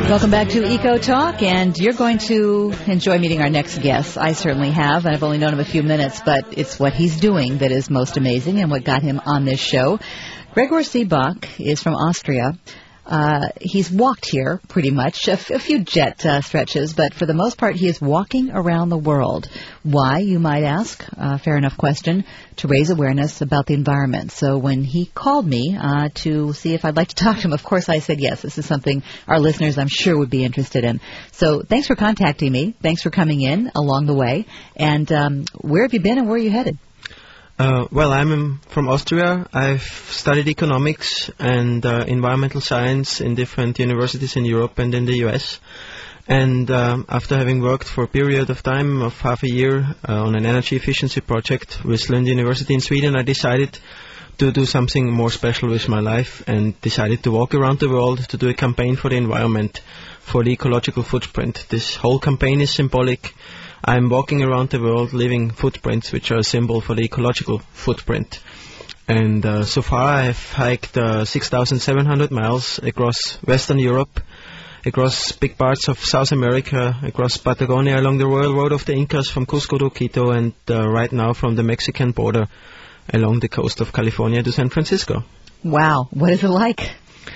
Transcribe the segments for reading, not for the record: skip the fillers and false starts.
Welcome back to Eco Talk, and you're going to enjoy meeting our next guest. I certainly have, and I've only known him a few minutes, but it's what he's doing that is most amazing and what got him on this show. Gregor Seebach is from Austria. He's walked here pretty much, a few jet stretches, but for the most part he is walking around the world. Why, you might ask? Fair enough question. To raise awareness about the environment. So when he called me to see if I'd like to talk to him, of course I said yes. This is something our listeners I'm sure would be interested in. So thanks for contacting me. Thanks for coming in along the way. And where have you been and where are you headed? Well, I'm from Austria. I've studied economics and environmental science in different universities in Europe and in the US. And after having worked for a period of time of half a year on an energy efficiency project with Lund University in Sweden, I decided to do something more special with my life and decided to walk around the world to do a campaign for the environment, for the ecological footprint. This whole campaign is symbolic. I'm walking around the world leaving footprints which are a symbol for the ecological footprint. And so far I've hiked 6,700 miles across Western Europe, across big parts of South America, across Patagonia, along the Royal Road of the Incas from Cusco to Quito, and right now from the Mexican border along the coast of California to San Francisco. Wow. What is it like?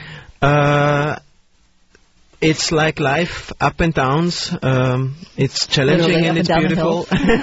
It's like life, up and downs. It's challenging and it's beautiful.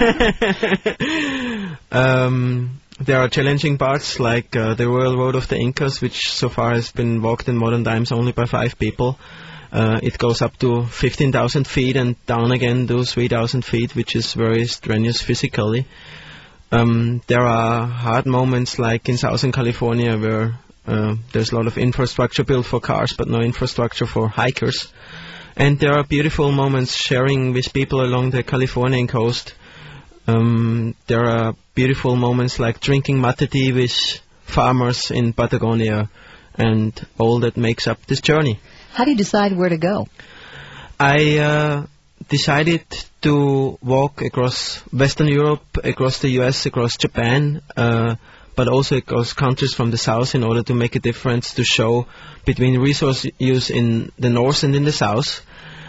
There are challenging parts like the Royal Road of the Incas, which so far has been walked in modern times only by 5 people. It goes up to 15,000 feet and down again to 3,000 feet, which is very strenuous physically. There are hard moments like in Southern California where there's a lot of infrastructure built for cars, but no infrastructure for hikers. And there are beautiful moments sharing with people along the Californian coast. There are beautiful moments like drinking mate tea with farmers in Patagonia and all that makes up this journey. How do you decide where to go? I decided to walk across Western Europe, across the US, across Japan, but also across countries from the south in order to make a difference, to show between resource use in the north and in the south.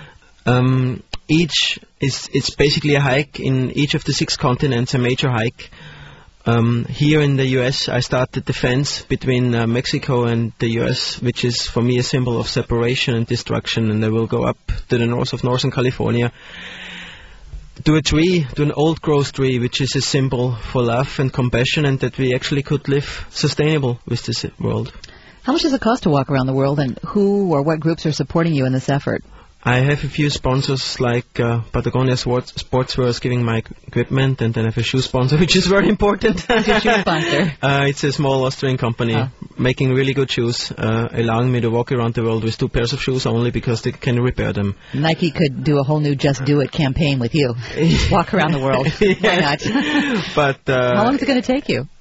It's basically a hike in each of the 6 continents, a major hike. Here in the US, I started the fence between Mexico and the US, which is for me a symbol of separation and destruction, and I will go up to the north of Northern California to a tree, to an old growth tree, which is a symbol for love and compassion, and that we actually could live sustainable with this world. How much does it cost to walk around the world, and who or what groups are supporting you in this effort? I have a few sponsors like Patagonia Sportswear is giving my equipment, and then I have a shoe sponsor, which is very important. Who's your shoe sponsor? It's a small Austrian company making really good shoes, allowing me to walk around the world with 2 pairs of shoes only because they can repair them. Nike could do a whole new Just Do It campaign with you. Walk around the world. Why not? But how long is it going to take you?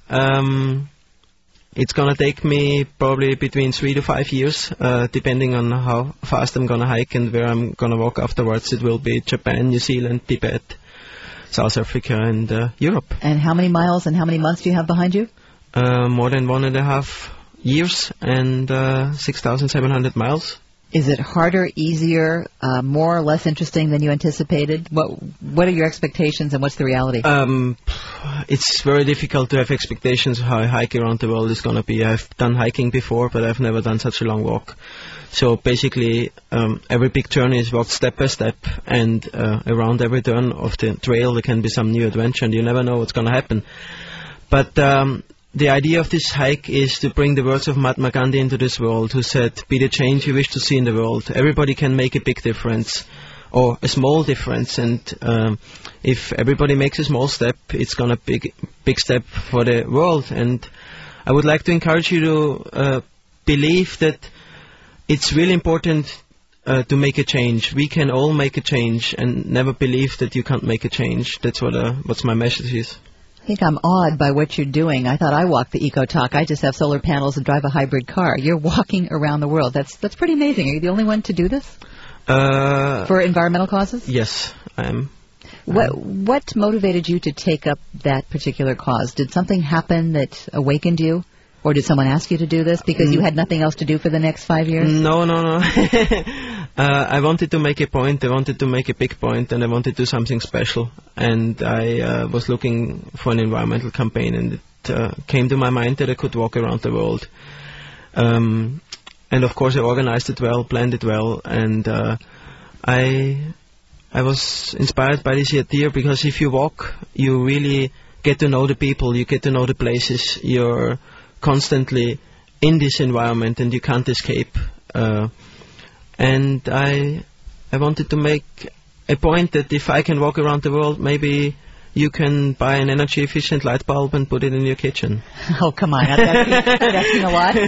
It's going to take me probably between 3 to 5 years, depending on how fast I'm going to hike and where I'm going to walk afterwards. It will be Japan, New Zealand, Tibet, South Africa, and Europe. And how many miles and how many months do you have behind you? More than 1.5 years and 6,700 miles. Is it harder, easier, more or less interesting than you anticipated? What are your expectations and what's the reality? It's very difficult to have expectations how a hike around the world is going to be. I've done hiking before, but I've never done such a long walk. So basically, every big journey is walked step by step, and around every turn of the trail there can be some new adventure, and you never know what's going to happen. But the idea of this hike is to bring the words of Mahatma Gandhi into this world, who said, be the change you wish to see in the world. Everybody can make a big difference, or a small difference, and if everybody makes a small step, it's going to be a big step for the world. And I would like to encourage you to believe that it's really important to make a change. We can all make a change, and never believe that you can't make a change. That's what's my message is. I think I'm awed by what you're doing. I thought I walked the Eco Talk. I just have solar panels and drive a hybrid car. You're walking around the world. That's pretty amazing. Are you the only one to do this? For environmental causes? Yes, I am. What motivated you to take up that particular cause? Did something happen that awakened you? Or did someone ask you to do this because you had nothing else to do for the next 5 years? No. I wanted to make a point. I wanted to make a big point, and I wanted to do something special. And I was looking for an environmental campaign, and it came to my mind that I could walk around the world. And of course, I organized it well, planned it well, and I was inspired by this idea because if you walk, you really get to know the people, you get to know the places. You're constantly in this environment, and you can't escape. And I wanted to make a point that if I can walk around the world, maybe you can buy an energy-efficient light bulb and put it in your kitchen. Oh, come on. That's asking a lot.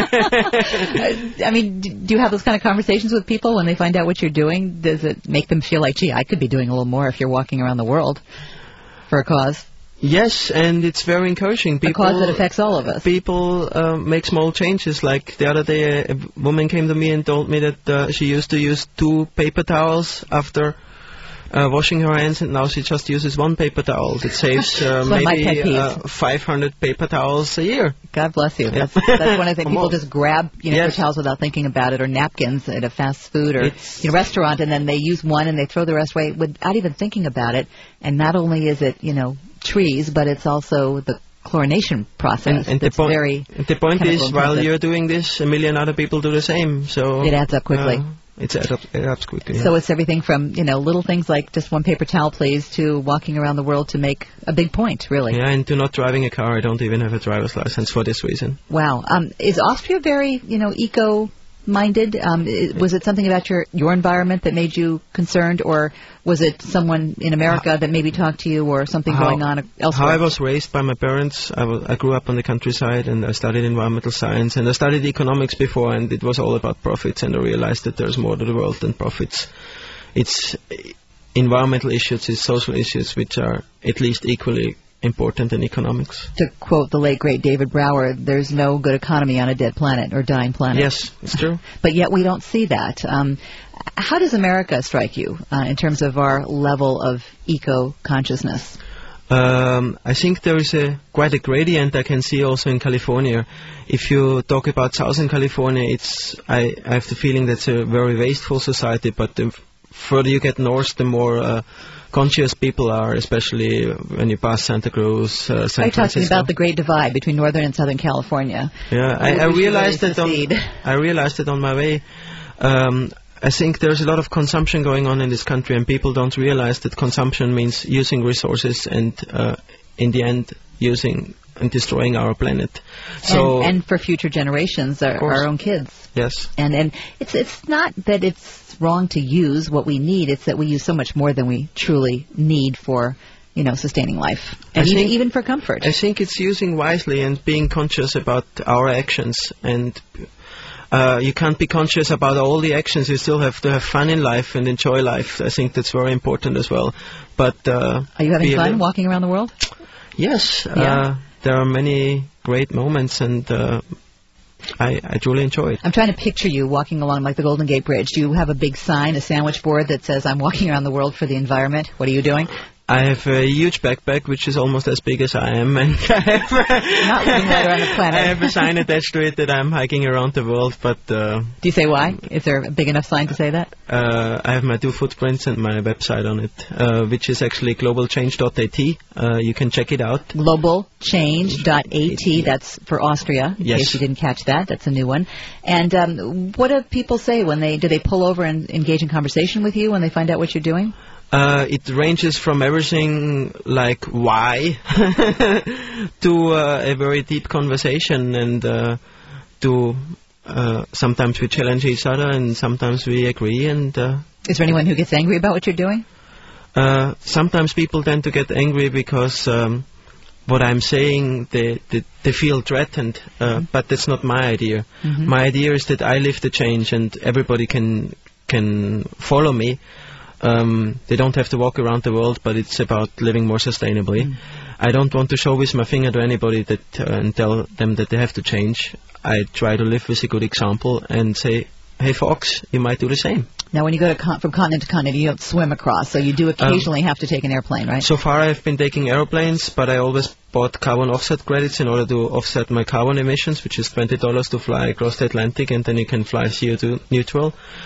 I mean, do you have those kind of conversations with people when they find out what you're doing? Does it make them feel like, gee, I could be doing a little more if you're walking around the world for a cause? Yes, and it's very encouraging. People, a cause that affects all of us. People make small changes. Like the other day, a woman came to me and told me that she used to use 2 paper towels after washing her hands, and now she just uses 1 paper towel. It saves maybe 500 paper towels a year. God bless you. That's one of the things. People just grab paper towels without thinking about it, or napkins at a fast food or restaurant, and then they use one and they throw the rest away without even thinking about it. And not only is it, trees, but it's also the chlorination process. And the point is, while you're doing this, a million other people do the same. So it adds up quickly. It adds up quickly. Yeah. So it's everything from little things like just 1 paper towel, please, to walking around the world to make a big point, really. Yeah, and to not driving a car. I don't even have a driver's license for this reason. Wow. Is Austria very eco-minded? Was it something about your environment that made you concerned, or was it someone in America that maybe talked to you, or something going on elsewhere? How I was raised by my parents. I grew up on the countryside, and I studied environmental science, and I studied economics before, and it was all about profits, and I realized that there's more to the world than profits. It's environmental issues, it's social issues, which are at least equally important in economics. To quote the late, great David Brower, there's no good economy on a dead planet or dying planet. Yes, it's true. But yet we don't see that. How does America strike you in terms of our level of eco-consciousness? I think there is quite a gradient I can see also in California. If you talk about Southern California, I have the feeling that's a very wasteful society, but the further you get north, the more conscious people are, especially when you pass Santa Cruz, San Francisco. You're talking about the Great Divide between Northern and Southern California. Yeah, I realized that on my way. I think there's a lot of consumption going on in this country, and people don't realize that consumption means using resources and, in the end, using and destroying our planet. So and for future generations, our own kids. Yes. And it's not that it's wrong to use what we need, it's that we use so much more than we truly need for sustaining life, and even for comfort. I think it's using wisely and being conscious about our actions, and you can't be conscious about all the actions. You still have to have fun in life and enjoy life. I think that's very important as well. But are you having fun walking around the world? Yes. Yeah. There are many great moments, and I truly enjoy it. I'm trying to picture you walking along like the Golden Gate Bridge. Do you have a big sign, a sandwich board that says, I'm walking around the world for the environment? What are you doing? I have a huge backpack, which is almost as big as I am, and not living right around the planet. I have a sign attached to it that I'm hiking around the world, but... Do you say why? Is there a big enough sign to say that? I have my 2 footprints and my website on it, which is actually globalchange.at. You can check it out. Globalchange.at, that's for Austria, in case you didn't catch that. That's a new one. And what do people say when do they pull over and engage in conversation with you when they find out what you're doing? It ranges from everything like why to a very deep conversation, and to sometimes we challenge each other and sometimes we agree. And is there anyone who gets angry about what you're doing? Sometimes people tend to get angry because what I'm saying they feel threatened, but that's not my idea. Mm-hmm. My idea is that I live the change and everybody can follow me. They don't have to walk around the world, but it's about living more sustainably. Mm. I don't want to show with my finger to anybody that and tell them that they have to change. I try to live with a good example and say, hey, folks, you might do the same. Now, when you go from continent to continent, you don't swim across, so you do occasionally have to take an airplane, right? So far, I've been taking airplanes, but I always bought carbon offset credits in order to offset my carbon emissions, which is $20 to fly across the Atlantic, and then you can fly CO2 neutral.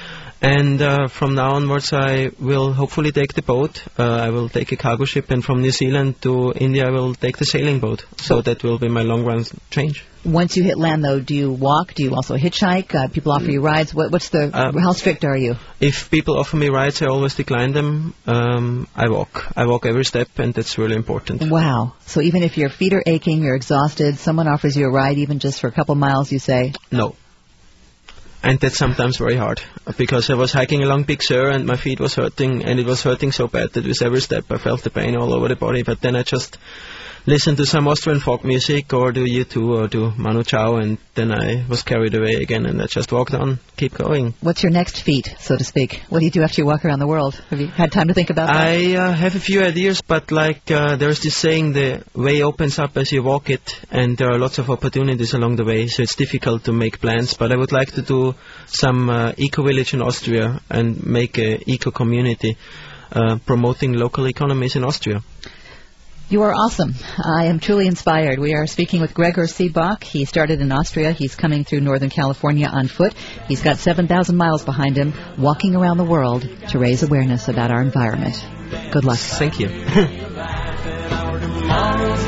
And from now onwards, I will hopefully take the boat. I will take a cargo ship, and from New Zealand to India, I will take the sailing boat. So that will be my long-run change. Once you hit land, though, do you walk? Do you also hitchhike? People offer you rides? How strict are you? If people offer me rides, I always decline them. I walk. I walk every step, and that's really important. Wow. So even if your feet are aching, you're exhausted, someone offers you a ride even just for a couple miles, you say? No. And that's sometimes very hard, because I was hiking along Big Sur and my feet was hurting, and it was hurting so bad that with every step I felt the pain all over the body. But then I just listened to some Austrian folk music, or do U2 or do Manu Chao, and then I was carried away again, and I just walked on, keep going. What's your next feat, so to speak? What do you do after you walk around the world? Have you had time to think about that? I have a few ideas, but there's this saying, the way opens up as you walk it, and there are lots of opportunities along the way, so it's difficult to make plans. But I would like to do some eco-village in Austria and make an eco-community promoting local economies in Austria. You are awesome. I am truly inspired. We are speaking with Gregor Seebach. He started in Austria. He's coming through Northern California on foot. He's got 7,000 miles behind him, walking around the world to raise awareness about our environment. Good luck. Thank you.